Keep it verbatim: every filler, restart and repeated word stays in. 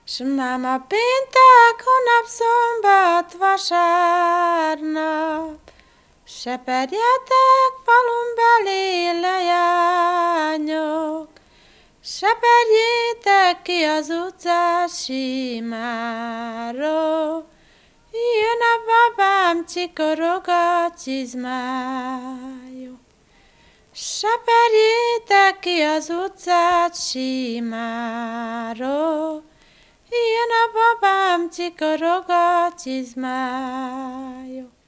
S máma péntek, hónap, szombat, vasárnap, seperjetek falun beli leányok, seperjétek ki az utcát simáról, jön a babám, csikorog a csizmája. Seperjétek ki az utcát simáról, jön a babám, csikorog a csizmája.